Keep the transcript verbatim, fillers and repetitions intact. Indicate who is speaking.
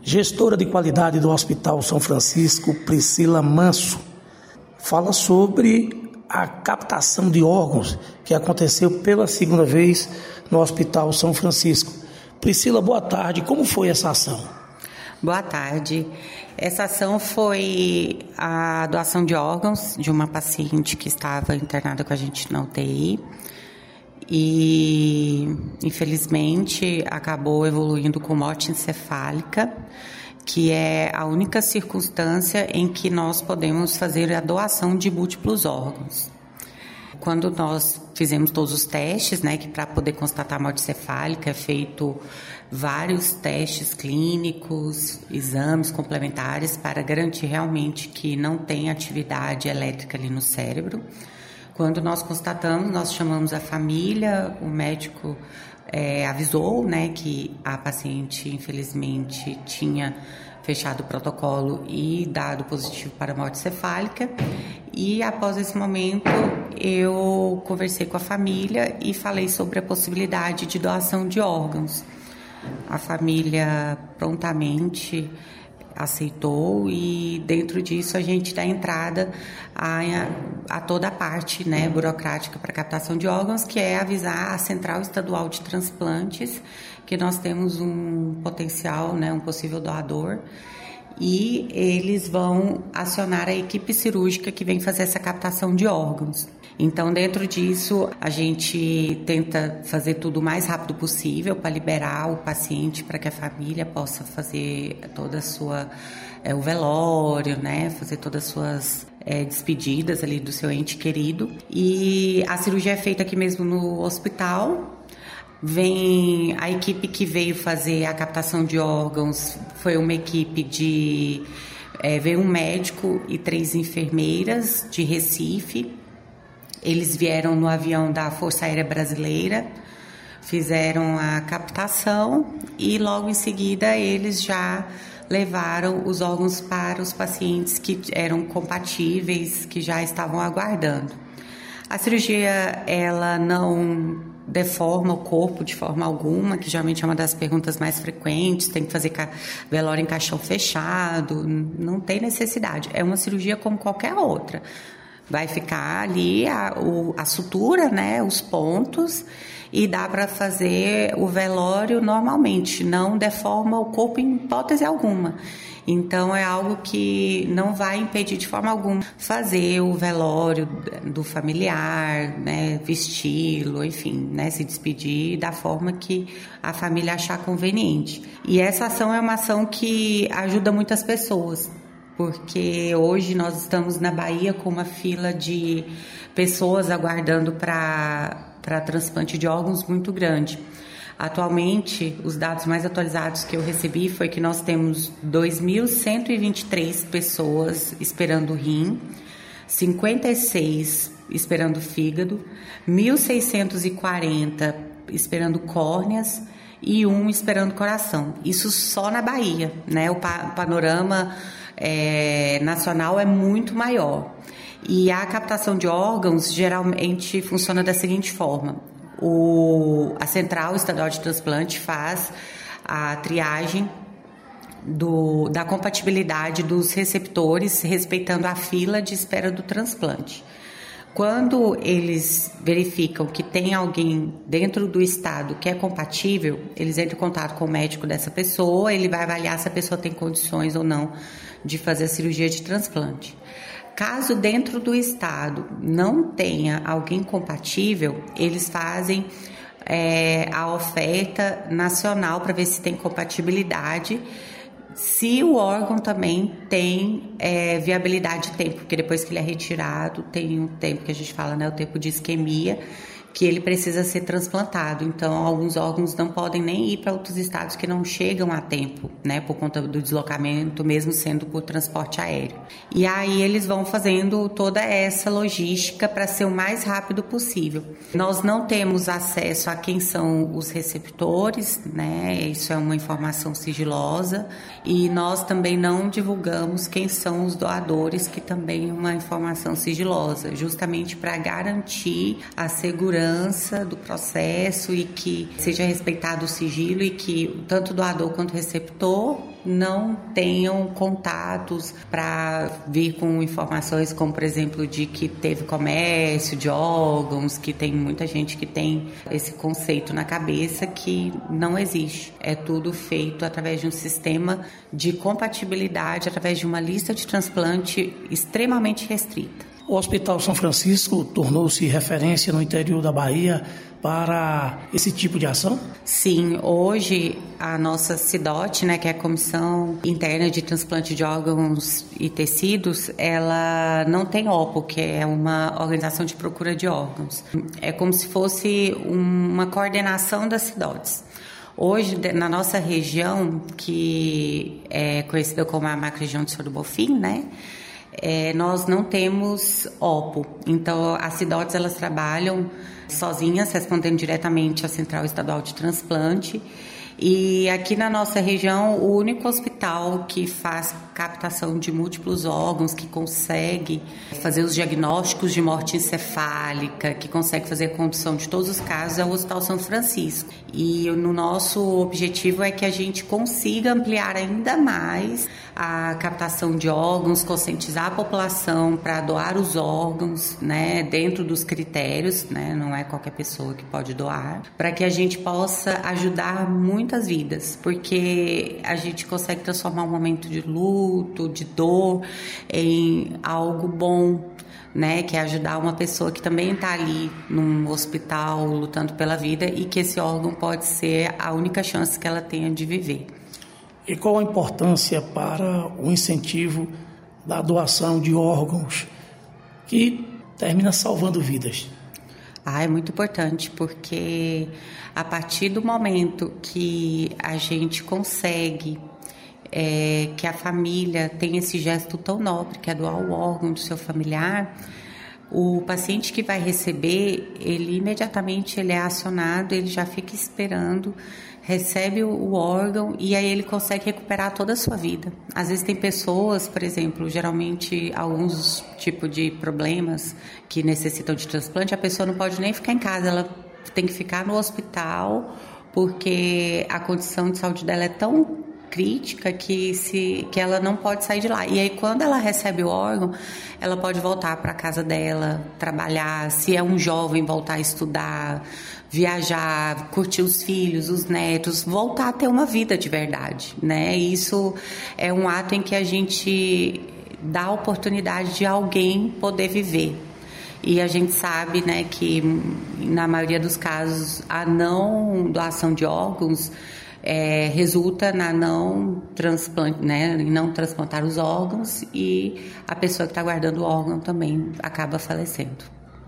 Speaker 1: Gestora de qualidade do Hospital São Francisco, Priscila Manso, fala sobre a captação de órgãos que aconteceu pela segunda vez no Hospital São Francisco. Priscila, boa tarde. Como foi essa ação?
Speaker 2: Boa tarde. Essa ação foi a doação de órgãos de uma paciente que estava internada com a gente na U T I e, infelizmente, acabou evoluindo com morte encefálica, que é a única circunstância em que nós podemos fazer a doação de múltiplos órgãos. Quando nós fizemos todos os testes, né, que para poder constatar a morte encefálica é feito vários testes clínicos, exames complementares para garantir realmente que não tem atividade elétrica ali no cérebro. Quando nós constatamos, nós chamamos a família, o médico é, avisou, né, que a paciente, infelizmente, tinha fechado o protocolo e dado positivo para a morte encefálica. E após esse momento, eu conversei com a família e falei sobre a possibilidade de doação de órgãos. A família prontamente aceitou e dentro disso a gente dá entrada a, a toda a parte, né, burocrática para captação de órgãos, que é avisar a Central Estadual de Transplantes que nós temos um potencial, né, um possível doador, e eles vão acionar a equipe cirúrgica que vem fazer essa captação de órgãos. Então, dentro disso, a gente tenta fazer tudo o mais rápido possível para liberar o paciente, para que a família possa fazer toda a sua, é, o velório, né, fazer todas as suas é, despedidas ali do seu ente querido. E a cirurgia é feita aqui mesmo no hospital. Vem a equipe que veio fazer a captação de órgãos, foi uma equipe de... É, veio um médico e três enfermeiras de Recife. Eles vieram no avião da Força Aérea Brasileira, fizeram a captação e logo em seguida eles já levaram os órgãos para os pacientes que eram compatíveis, que já estavam aguardando. A cirurgia, ela não deforma o corpo de forma alguma, que geralmente é uma das perguntas mais frequentes, tem que fazer velório em caixão fechado, não tem necessidade, é uma cirurgia como qualquer outra. Vai ficar ali a, o, a sutura, né, os pontos, e dá para fazer o velório normalmente, não deforma o corpo em hipótese alguma. Então, é algo que não vai impedir de forma alguma fazer o velório do familiar, né, vesti-lo, enfim, né, se despedir da forma que a família achar conveniente. E essa ação é uma ação que ajuda muitas pessoas, porque hoje nós estamos na Bahia com uma fila de pessoas aguardando para para transplante de órgãos muito grande. Atualmente, os dados mais atualizados que eu recebi foi que nós temos dois mil cento e vinte e três pessoas esperando rim, cinquenta e seis esperando fígado, mil seiscentos e quarenta esperando córneas e um esperando coração. Isso só na Bahia, né? O panorama é, nacional é muito maior. E a captação de órgãos geralmente funciona da seguinte forma. O, a Central Estadual de Transplante faz a triagem do, da compatibilidade dos receptores, respeitando a fila de espera do transplante. Quando eles verificam que tem alguém dentro do estado que é compatível, eles entram em contato com o médico dessa pessoa, ele vai avaliar se a pessoa tem condições ou não de fazer a cirurgia de transplante. Caso dentro do estado não tenha alguém compatível, eles fazem é, a oferta nacional para ver se tem compatibilidade, se o órgão também tem é, viabilidade de tempo, porque depois que ele é retirado, tem um tempo que a gente fala, né, o tempo de isquemia, que ele precisa ser transplantado. Então, alguns órgãos não podem nem ir para outros estados que não chegam a tempo, né, por conta do deslocamento, mesmo sendo por transporte aéreo. E aí eles vão fazendo toda essa logística para ser o mais rápido possível. Nós não temos acesso a quem são os receptores, né, isso é uma informação sigilosa, e nós também não divulgamos quem são os doadores, que também é uma informação sigilosa, justamente para garantir a segurança segurança do processo e que seja respeitado o sigilo e que tanto o doador quanto o receptor não tenham contatos para vir com informações como, por exemplo, de que teve comércio de órgãos, que tem muita gente que tem esse conceito na cabeça que não existe. É tudo feito através de um sistema de compatibilidade, através de uma lista de transplante extremamente restrita.
Speaker 1: O Hospital São Francisco tornou-se referência no interior da Bahia para esse tipo de ação?
Speaker 2: Sim, hoje a nossa CIDOT, né, que é a Comissão Interna de Transplante de Órgãos e Tecidos, ela não tem O P O, que é uma organização de procura de órgãos. É como se fosse uma coordenação das CIDOTs. Hoje, na nossa região, que é conhecida como a macro-região de Senhor do Bonfim, né, É, nós não temos O P O, então as CIDOTs elas trabalham sozinhas, respondendo diretamente à Central Estadual de Transplante. E aqui na nossa região, o único hospital que faz captação de múltiplos órgãos, que consegue fazer os diagnósticos de morte encefálica, que consegue fazer a condução de todos os casos, é o Hospital São Francisco. E no nosso objetivo é que a gente consiga ampliar ainda mais a captação de órgãos, conscientizar a população para doar os órgãos, né, dentro dos critérios, né, não é qualquer pessoa que pode doar, para que a gente possa ajudar muitas vidas, porque a gente consegue transformar um momento de luto, de dor, em algo bom, né, que é ajudar uma pessoa que também está ali num hospital lutando pela vida e que esse órgão pode ser a única chance que ela tenha de viver.
Speaker 1: E qual a importância para o incentivo da doação de órgãos que termina salvando vidas?
Speaker 2: Ah, é muito importante, porque a partir do momento que a gente consegue é, que a família tem esse gesto tão nobre, que é doar o órgão do seu familiar, o paciente que vai receber, ele imediatamente ele é acionado, ele já fica esperando, recebe o órgão e aí ele consegue recuperar toda a sua vida. Às vezes tem pessoas, por exemplo, geralmente alguns tipos de problemas que necessitam de transplante, a pessoa não pode nem ficar em casa, ela tem que ficar no hospital porque a condição de saúde dela é tão crítica que, se, que ela não pode sair de lá. E aí, quando ela recebe o órgão, ela pode voltar para a casa dela, trabalhar, se é um jovem, voltar a estudar, viajar, curtir os filhos, os netos, voltar a ter uma vida de verdade, né? Isso é um ato em que a gente dá a oportunidade de alguém poder viver. E a gente sabe, né, que na maioria dos casos a não doação de órgãos É, resulta na não transplante, né, em não transplantar os órgãos e a pessoa que está guardando o órgão também acaba falecendo.